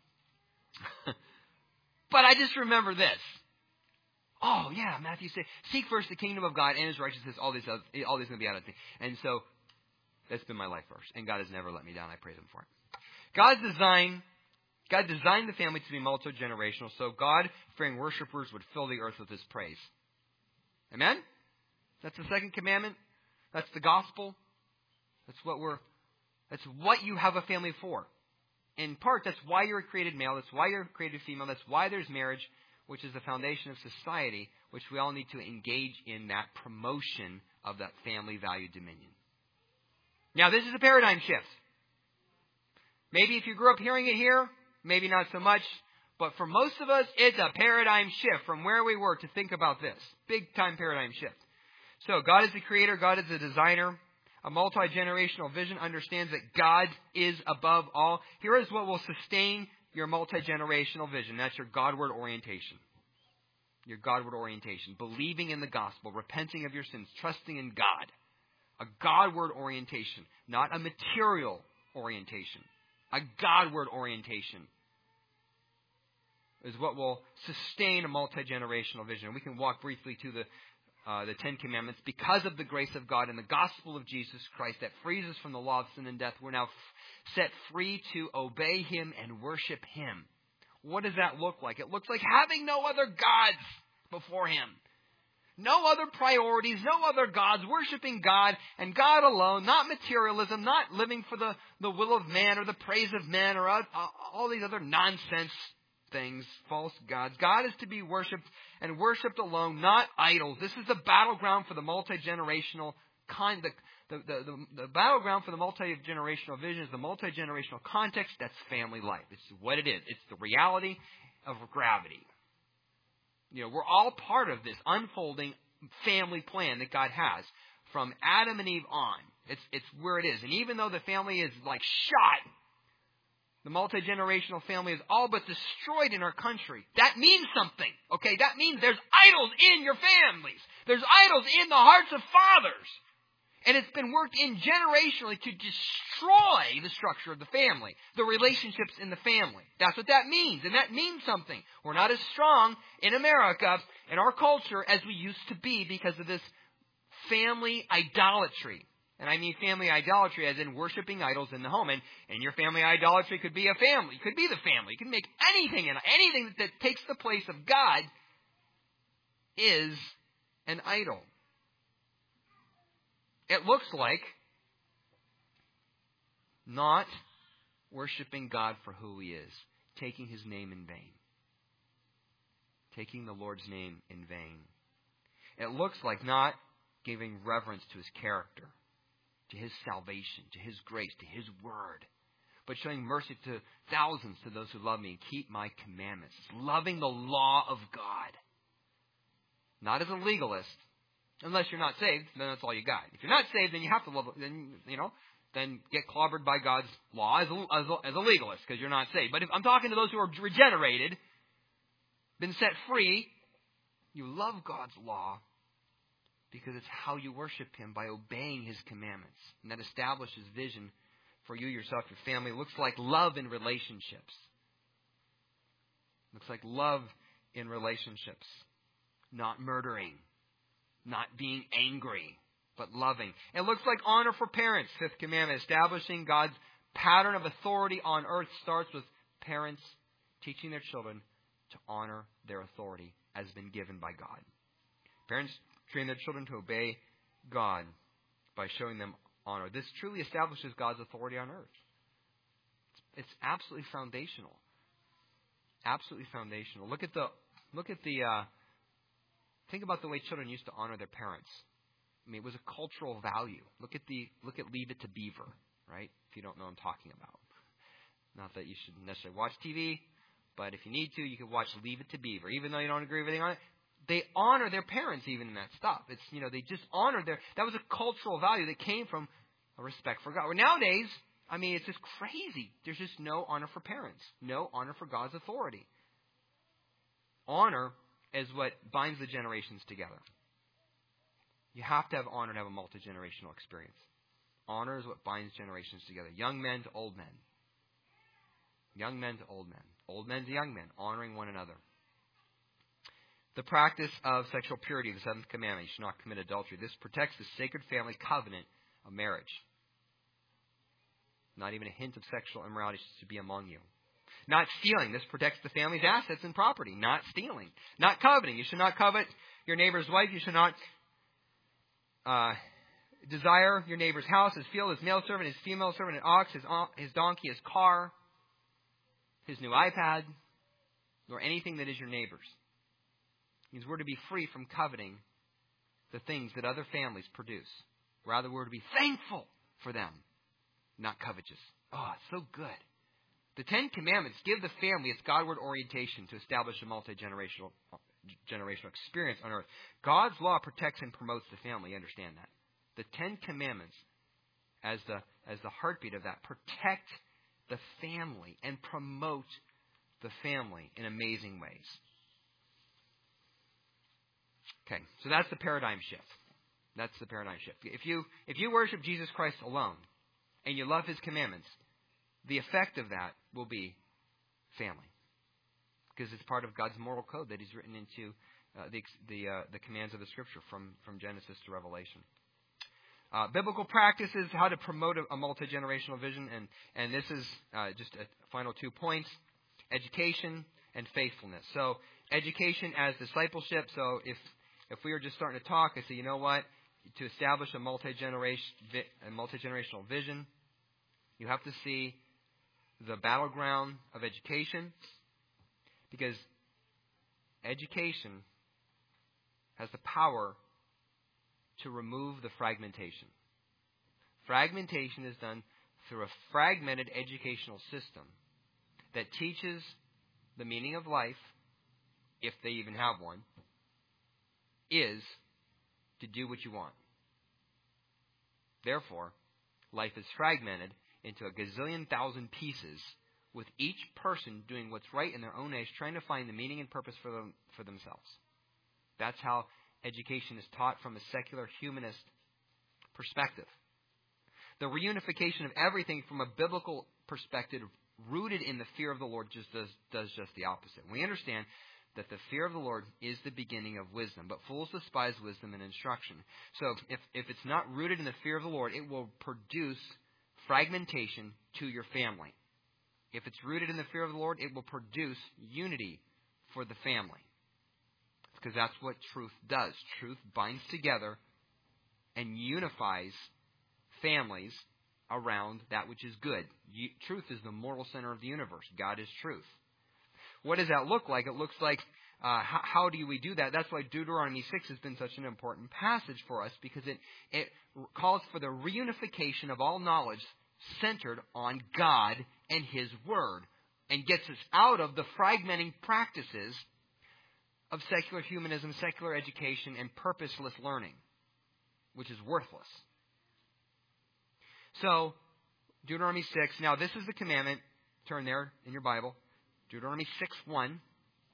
But I just remember this. Oh yeah, Matthew said, seek first the kingdom of God and His righteousness. All these, all these going to be added. And so that's been my life verse. And God has never let me down. I praise Him for it. God's design, God designed the family to be multi-generational, so God-fearing worshipers would fill the earth with His praise. Amen? That's the second commandment. That's the gospel. That's what we're, that's what you have a family for. In part, that's why you're created male. That's why you're created female. That's why there's marriage, which is the foundation of society, which we all need to engage in that promotion of that family value dominion. Now, this is a paradigm shift. Maybe if you grew up hearing it here, maybe not so much. But for most of us, it's a paradigm shift from where we were to think about this. Big time paradigm shift. So God is the creator. God is the designer. A multi-generational vision understands that God is above all. Here is what will sustain your multi-generational vision. That's your Godward orientation. Your Godward orientation. Believing in the gospel. Repenting of your sins. Trusting in God. A Godward orientation, not a material orientation. A Godward orientation is what will sustain a multi-generational vision. And we can walk briefly to the uh, the Ten Commandments. Because of the grace of God and the gospel of Jesus Christ that frees us from the law of sin and death, we're now f- set free to obey Him and worship Him. What does that look like? It looks like having no other gods before Him. No other priorities, no other gods, worshiping God and God alone, not materialism, not living for the, the will of man or the praise of men or uh, all these other nonsense things, false gods. God is to be worshipped and worshipped alone, not idols. This is the battleground for the multi-generational kind. The, the, the, the, the battleground for the multi-generational vision is the multi-generational context. That's family life. It's what it is. It's the reality of gravity. You know, we're all part of this unfolding family plan that God has from Adam and Eve on. It's it's where it is. And even though the family is like shot, the multi-generational family is all but destroyed in our country. That means something. Okay, that means there's idols in your families. There's idols in the hearts of fathers. And it's been worked in generationally to destroy the structure of the family, the relationships in the family. That's what that means, and that means something. We're not as strong in America, in our culture, as we used to be because of this family idolatry. And I mean family idolatry as in worshiping idols in the home. And, and your family idolatry could be a family. It could be the family. You can make anything, and anything that, that takes the place of God is an idol. It looks like not worshiping God for who He is, taking His name in vain. Taking the Lord's name in vain. It looks like not giving reverence to His character, to His salvation, to His grace, to His word, but showing mercy to thousands, to those who love me and keep my commandments. It's loving the law of God. Not as a legalist. Unless you're not saved, then that's all you got. If you're not saved, then you have to love, then, you know, then get clobbered by God's law as a, as a, as a legalist because you're not saved. But if I'm talking to those who are regenerated, been set free, you love God's law because it's how you worship Him, by obeying His commandments. And that establishes vision for you, yourself, your family. It looks like love in relationships. It looks like love in relationships. Not murdering. Not being angry, but loving. It looks like honor for parents. Fifth commandment, establishing God's pattern of authority on earth starts with parents teaching their children to honor their authority as been given by God. Parents train their children to obey God by showing them honor. This truly establishes God's authority on earth. It's, it's absolutely foundational. Absolutely foundational. Look at the look at the. Uh, Think about the way children used to honor their parents. I mean, it was a cultural value. Look at the look at Leave It to Beaver, right? If you don't know what I'm talking about. Not that you should necessarily watch T V, but if you need to, you can watch Leave It to Beaver. Even though you don't agree with everything on it, they honor their parents even in that stuff. It's, you know, they just honor their, that was a cultural value that came from a respect for God. Well, nowadays, I mean, it's just crazy. There's just no honor for parents. No honor for God's authority. Honor is what binds the generations together. You have to have honor to have a multi-generational experience. Honor is what binds generations together. Young men to old men. Young men to old men. Old men to young men. Honoring one another. The practice of sexual purity, the seventh commandment, you should not commit adultery. This protects the sacred family covenant of marriage. Not even a hint of sexual immorality should be among you. Not stealing. This protects the family's assets and property. Not stealing. Not coveting. You should not covet your neighbor's wife. You should not uh, desire your neighbor's house, his field, his male servant, his female servant, his ox, his, his donkey, his car, his new iPad, nor anything that is your neighbor's. It means we're to be free from coveting the things that other families produce. Rather, we're to be thankful for them, not covetous. Oh, it's so good. The Ten Commandments give the family its Godward orientation to establish a multi-generational generational experience on earth. God's law protects and promotes the family. You understand that? The Ten Commandments, as the as the heartbeat of that, protect the family and promote the family in amazing ways. Okay, so that's the paradigm shift. That's the paradigm shift. If you if you worship Jesus Christ alone and you love His commandments, the effect of that will be family, because it's part of God's moral code that He's written into uh, the the, uh, the commands of the Scripture from, from Genesis to Revelation. Uh, biblical practices, how to promote a, a multi-generational vision, and and this is uh, just a final two points: education and faithfulness. So education as discipleship. So if if we were just starting to talk, I say, you know what? To establish a multi-generation a multi-generational vision, you have to see the battleground of education, because education has the power to remove the fragmentation. Fragmentation is done through a fragmented educational system that teaches the meaning of life, if they even have one, is to do what you want. Therefore, life is fragmented into a gazillion thousand pieces, with each person doing what's right in their own age, trying to find the meaning and purpose for them, for themselves. That's how education is taught from a secular humanist perspective. The reunification of everything from a biblical perspective rooted in the fear of the Lord just does, does just the opposite. We understand that the fear of the Lord is the beginning of wisdom, but fools despise wisdom and instruction. So if, if it's not rooted in the fear of the Lord, it will produce fragmentation to your family. If it's rooted in the fear of the Lord, it will produce unity for the family. Because that's what truth does. Truth binds together and unifies families around that which is good. You, truth is the moral center of the universe. God is truth. What does that look like? It looks like, uh, how, how do we do that? That's why Deuteronomy six has been such an important passage for us, because it, it calls for the reunification of all knowledge centered on God and His Word, and gets us out of the fragmenting practices of secular humanism, secular education, and purposeless learning, which is worthless. So, Deuteronomy six. Now, this is the commandment. Turn there in your Bible. Deuteronomy six one.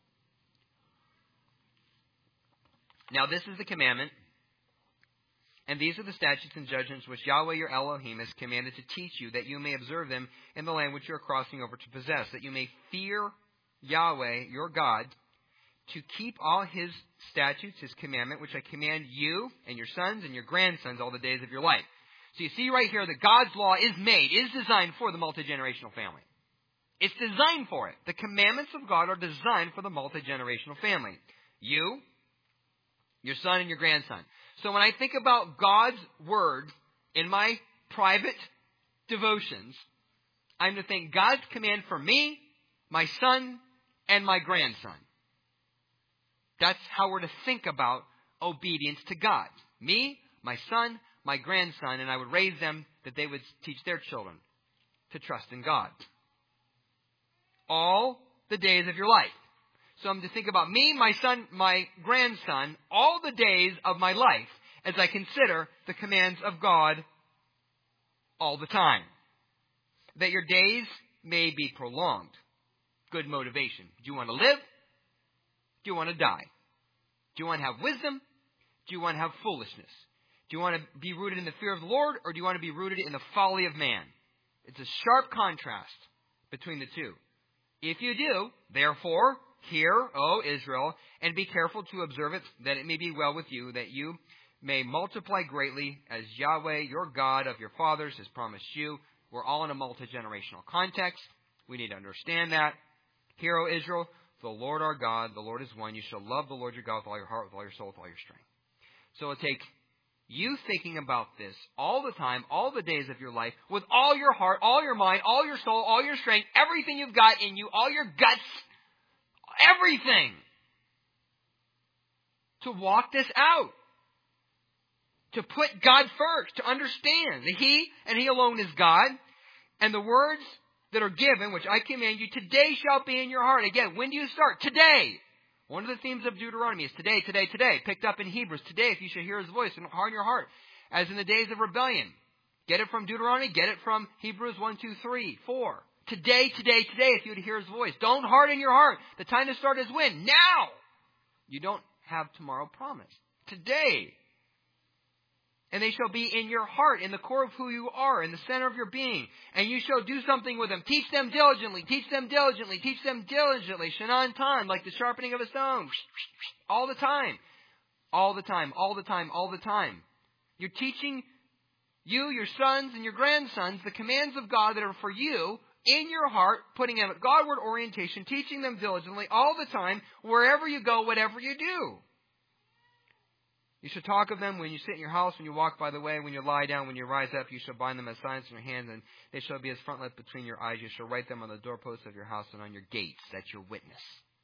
Now, this is the commandment. And these are the statutes and judgments which Yahweh your Elohim has commanded to teach you, that you may observe them in the land which you are crossing over to possess, that you may fear Yahweh your God, to keep all His statutes, His commandment, which I command you and your sons and your grandsons all the days of your life. So you see right here that God's law is made, is designed for the multi-generational family. It's designed for it. The commandments of God are designed for the multi-generational family. You, your son, and your grandson. So when I think about God's Word in my private devotions, I'm to think God's command for me, my son, and my grandson. That's how we're to think about obedience to God. Me, my son, my grandson, and I would raise them that they would teach their children to trust in God. All the days of your life. So I'm to think about me, my son, my grandson, all the days of my life as I consider the commands of God all the time. That your days may be prolonged. Good motivation. Do you want to live? Do you want to die? Do you want to have wisdom? Do you want to have foolishness? Do you want to be rooted in the fear of the Lord, or do you want to be rooted in the folly of man? It's a sharp contrast between the two. If you do, therefore, hear, O Israel, and be careful to observe it, that it may be well with you, that you may multiply greatly, as Yahweh, your God of your fathers, has promised you. We're all in a multi-generational context. We need to understand that. Hear, O Israel, the Lord our God, the Lord is one. You shall love the Lord your God with all your heart, with all your soul, with all your strength. So it'll take you thinking about this all the time, all the days of your life, with all your heart, all your mind, all your soul, all your strength, everything you've got in you, all your guts, everything, to walk this out. To put God first, to understand that He and He alone is God, and the words that are given, which I command you, today shall be in your heart. Again, when do you start? Today. One of the themes of Deuteronomy is today, today, today. Picked up in Hebrews. Today, if you shall hear His voice and harden your heart, as in the days of rebellion. Get it from Deuteronomy. Get it from Hebrews one, two, three, four. Today, today, today, if you would hear His voice. Don't harden your heart. The time to start is when? Now. You don't have tomorrow promised. Today. And they shall be in your heart, in the core of who you are, in the center of your being. And you shall do something with them. Teach them diligently. Teach them diligently. Teach them diligently. Shanan tan, like the sharpening of a stone. All the time. All the time. All the time. All the time. You're teaching you, your sons, and your grandsons the commands of God that are for you in your heart, putting them at Godward orientation, teaching them diligently all the time, wherever you go, whatever you do. You shall talk of them when you sit in your house, when you walk by the way, when you lie down, when you rise up. You shall bind them as signs in your hands, and they shall be as frontlet between your eyes. You shall write them on the doorposts of your house and on your gates. That's your witness.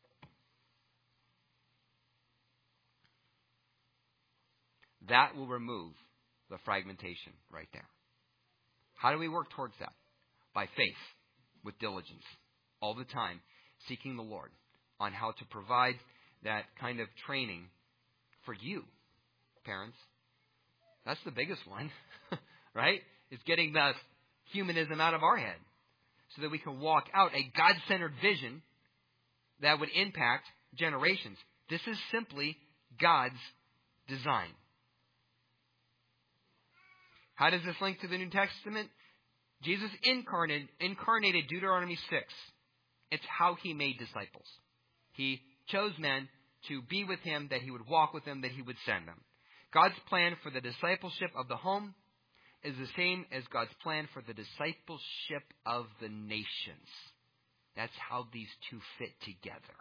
That will remove the fragmentation right there. How do we work towards that? By faith, with diligence, all the time, seeking the Lord on how to provide that kind of training for you. Parents, that's the biggest one, right? It's getting the humanism out of our head so that we can walk out a God-centered vision that would impact generations. This is simply God's design. How does this link to the New Testament? Jesus incarnated, incarnated Deuteronomy six. It's how he made disciples. He chose men to be with him, that he would walk with them, that he would send them. God's plan for the discipleship of the home is the same as God's plan for the discipleship of the nations. That's how these two fit together.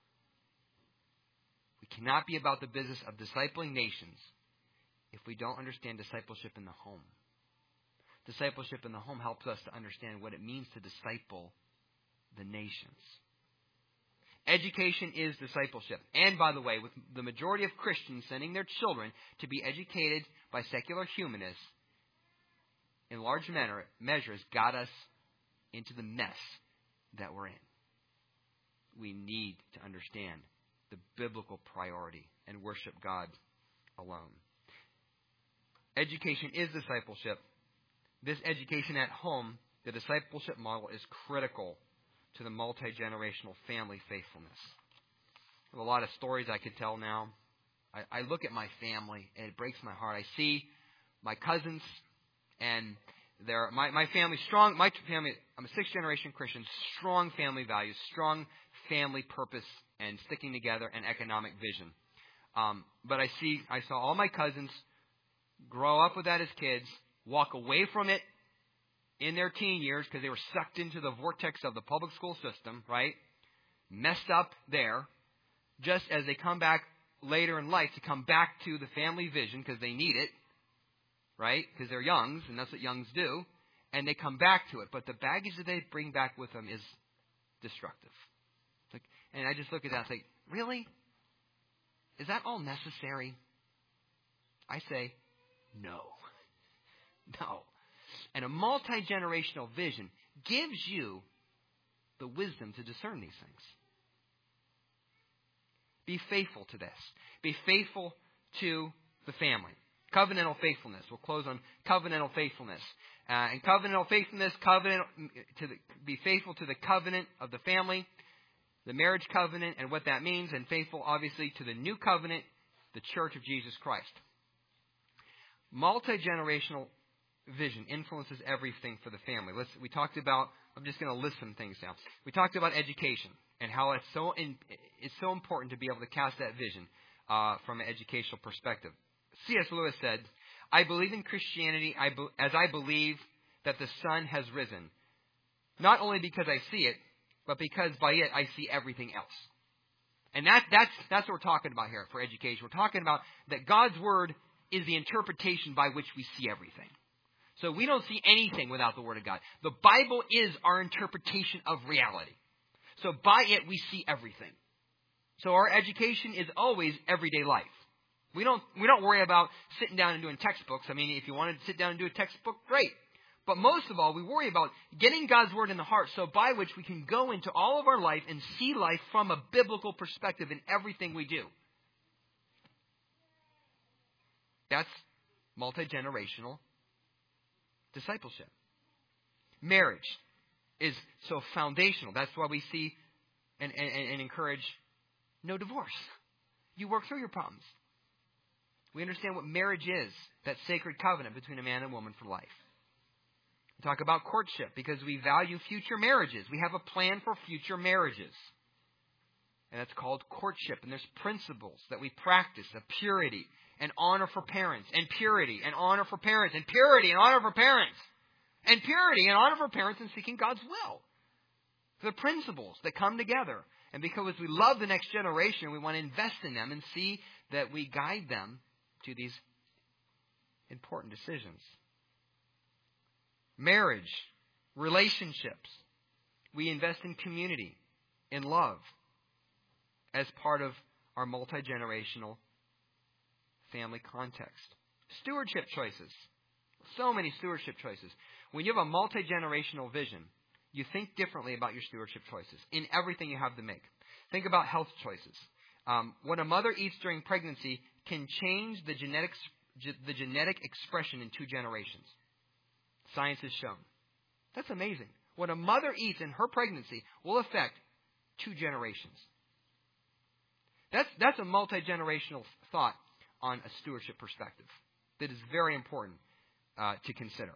We cannot be about the business of discipling nations if we don't understand discipleship in the home. Discipleship in the home helps us to understand what it means to disciple the nations. Education is discipleship. And by the way, with the majority of Christians sending their children to be educated by secular humanists, in large manner, measures got us into the mess that we're in. We need to understand the biblical priority and worship God alone. Education is discipleship. This education at home, the discipleship model, is critical to the multi-generational family faithfulness. I have a lot of stories I could tell now. I, I look at my family and it breaks my heart. I see my cousins and they're, my, my family strong. My family, I'm a sixth generation Christian, strong family values, strong family purpose and sticking together and economic vision. Um, but I see, I saw all my cousins grow up with that as kids, walk away from it in their teen years because they were sucked into the vortex of the public school system, right? Messed up there. Just as they come back later in life to come back to the family vision because they need it, right? Because they're youngs, and that's what youngs do. And they come back to it. But the baggage that they bring back with them is destructive. It's like, and I just look at that and say, really? Is that all necessary? I say, no. No. And a multi-generational vision gives you the wisdom to discern these things. Be faithful to this. Be faithful to the family. Covenantal faithfulness. We'll close on covenantal faithfulness. Uh, and covenantal faithfulness, covenant to the, be faithful to the covenant of the family, the marriage covenant, and what that means, and faithful, obviously, to the new covenant, the church of Jesus Christ. Multi-generational vision influences everything for the family. Let's, we talked about, I'm just going to list some things now. We talked about education and how it's so in, it's so important to be able to cast that vision uh, from an educational perspective. C S Lewis said, I believe in Christianity I be, as I believe that the sun has risen, not only because I see it, but because by it I see everything else. And that, that's, that's what we're talking about here for education. We're talking about that God's Word is the interpretation by which we see everything. So we don't see anything without the Word of God. The Bible is our interpretation of reality. So by it, we see everything. So our education is always everyday life. We don't, we don't worry about sitting down and doing textbooks. I mean, if you wanted to sit down and do a textbook, great. But most of all, we worry about getting God's Word in the heart so by which we can go into all of our life and see life from a biblical perspective in everything we do. That's multi-generational discipleship. Marriage is so foundational. That's why we see and, and, and encourage no divorce. You work through your problems. We understand what marriage is, that sacred covenant between a man and woman for life. We talk about courtship because we value future marriages. We have a plan for future marriages. And it's called courtship. And there's principles that we practice of purity and honor for parents, and purity and honor for parents, and purity and honor for parents, and purity and honor for parents in seeking God's will. The principles that come together. And because we love the next generation, we want to invest in them and see that we guide them to these important decisions. Marriage, relationships. We invest in community, in love, as part of our multi-generational family context. Stewardship choices. So many stewardship choices. When you have a multi-generational vision, you think differently about your stewardship choices in everything you have to make. Think about health choices. Um, what a mother eats during pregnancy can change the genetics, the genetic expression in two generations. Science has shown. That's amazing. What a mother eats in her pregnancy will affect two generations. That's, that's a multi-generational thought on a stewardship perspective that is very important uh, to consider.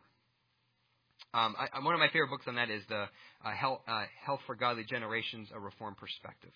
Um, I, one of my favorite books on that is the uh, Health, uh, Health for Godly Generations, A Reformed Perspective.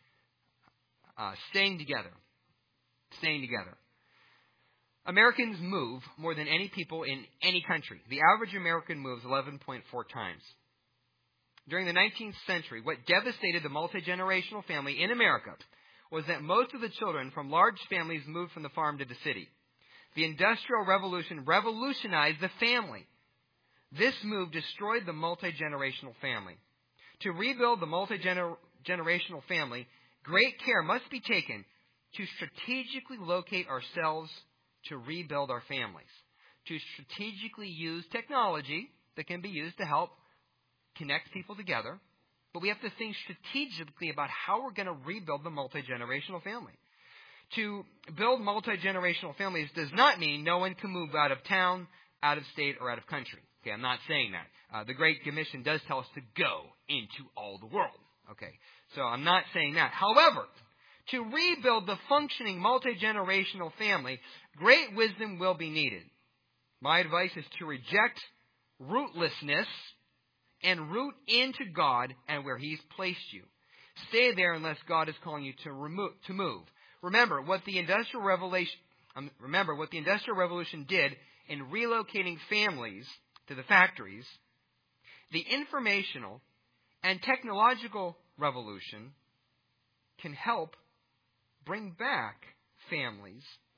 Uh, staying together. Staying together. Americans move more than any people in any country. The average American moves eleven point four times. During the nineteenth century, what devastated the multi-generational family in America was that most of the children from large families moved from the farm to the city. The Industrial Revolution revolutionized the family. This move destroyed the multi-generational family. To rebuild the multi-generational family, great care must be taken to strategically locate ourselves to rebuild our families, to strategically use technology that can be used to help connect people together. But we have to think strategically about how we're going to rebuild the multi-generational family. To build multi-generational families does not mean no one can move out of town, out of state, or out of country. Okay, I'm not saying that. Uh, the Great Commission does tell us to go into all the world. Okay, so I'm not saying that. However, to rebuild the functioning multi-generational family, great wisdom will be needed. My advice is to reject rootlessness and root into God and where He's placed you. Stay there unless God is calling you to remove, to move. Remember what the Industrial Revolution. Um, remember what the Industrial Revolution did in relocating families to the factories. The informational and technological revolution can help bring back families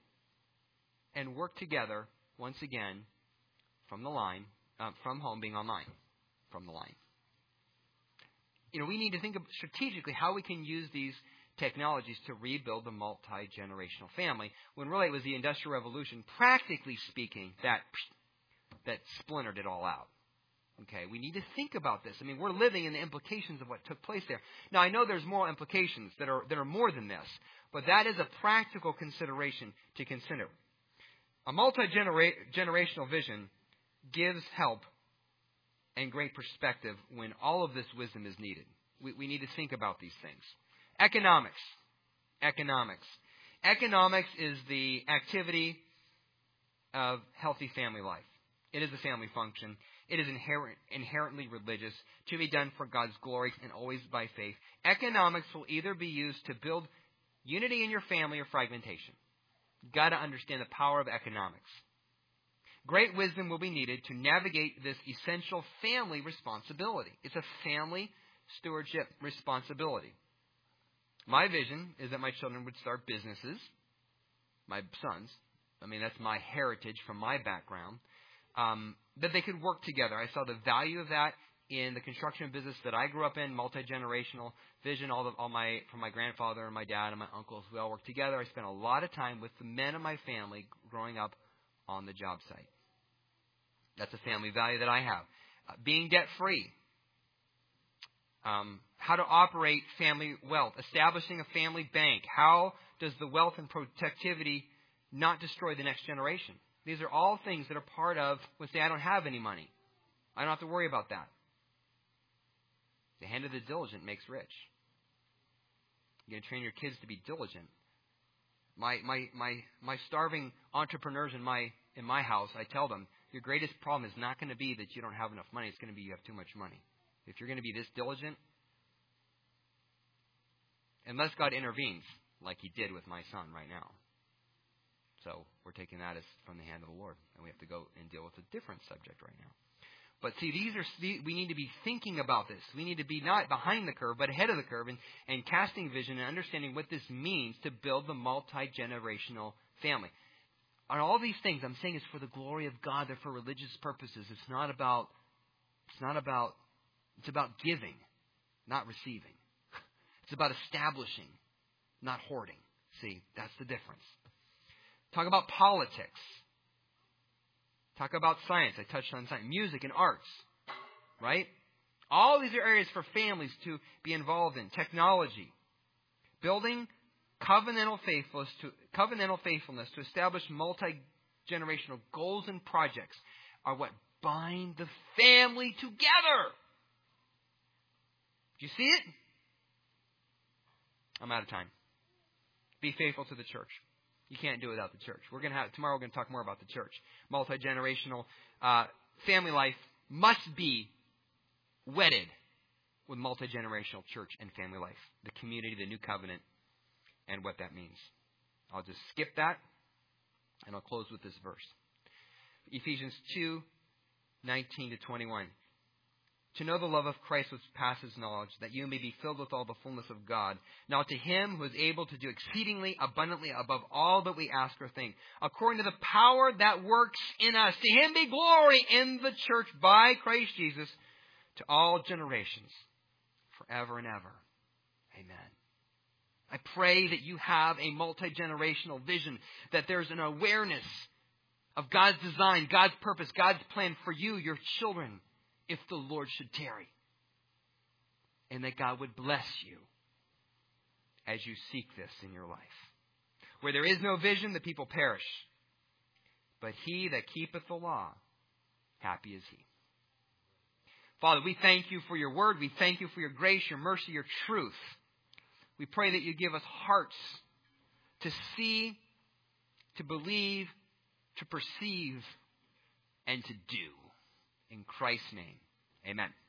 and work together once again from the line, uh, from home being online, from the line. You know, we need to think of strategically how we can use these technologies to rebuild the multi-generational family, when really it was the Industrial Revolution, practically speaking, that that splintered it all out. Okay, we need to think about this. I mean, we're living in the implications of what took place there. Now, I know there's more implications that are that are more than this, but that is a practical consideration to consider. A multi-generational vision gives help and great perspective when all of this wisdom is needed. We, we need to think about these things. Economics. Economics. Economics is the activity of healthy family life. It is a family function. It is inherent, inherently religious, to be done for God's glory and always by faith. Economics will either be used to build unity in your family or fragmentation. You've got to understand the power of economics. Great wisdom will be needed to navigate this essential family responsibility. It's a family stewardship responsibility. My vision is that my children would start businesses, my sons. I mean, that's my heritage from my background. Um, that they could work together. I saw the value of that in the construction business that I grew up in, multi-generational vision. All, the, all my from my grandfather and my dad and my uncles, we all worked together. I spent a lot of time with the men of my family growing up on the job site. That's a family value that I have. Uh, being debt-free. Um, how to operate family wealth. Establishing a family bank. How does the wealth and protectivity not destroy the next generation? These are all things that are part of, let's say I don't have any money. I don't have to worry about that. The hand of the diligent makes rich. You're going to train your kids to be diligent. My my my my starving entrepreneurs in my in my house, I tell them, your greatest problem is not going to be that you don't have enough money. It's going to be you have too much money. If you're going to be this diligent, unless God intervenes, like He did with my son right now. So we're taking that as from the hand of the Lord, and we have to go and deal with a different subject right now. But see, these are we need to be thinking about this. We need to be not behind the curve, but ahead of the curve, and, and casting vision and understanding what this means to build the multi-generational family. On all these things, I'm saying it's for the glory of God. They're for religious purposes. It's not about. It's not about. It's about giving, not receiving. It's about establishing, not hoarding. See, that's the difference. Talk about politics. Talk about science. I touched on science. Music and arts. Right? All these are areas for families to be involved in. Technology. Building covenantal faithfulness to, covenantal faithfulness to establish multi-generational goals and projects are what bind the family together. Do you see it? I'm out of time. Be faithful to the church. You can't do it without the church. We're going to have tomorrow. We're going to talk more about the church. Multi-generational uh, family life must be wedded with multi-generational church and family life, the community, the new covenant, and what that means. I'll just skip that, and I'll close with this verse. Ephesians two, nineteen to twenty-one. To know the love of Christ which passes knowledge, that you may be filled with all the fullness of God. Now to him who is able to do exceedingly abundantly above all that we ask or think, according to the power that works in us. To him be glory in the church by Christ Jesus to all generations, forever and ever. Amen. I pray that you have a multi-generational vision, that there's an awareness of God's design, God's purpose, God's plan for you, your children, if the Lord should tarry. And that God would bless you as you seek this in your life. Where there is no vision, the people perish. But he that keepeth the law, happy is he. Father, we thank you for your word. We thank you for your grace, your mercy, your truth. We pray that you give us hearts to see, to believe, to perceive, and to do. In Christ's name, amen.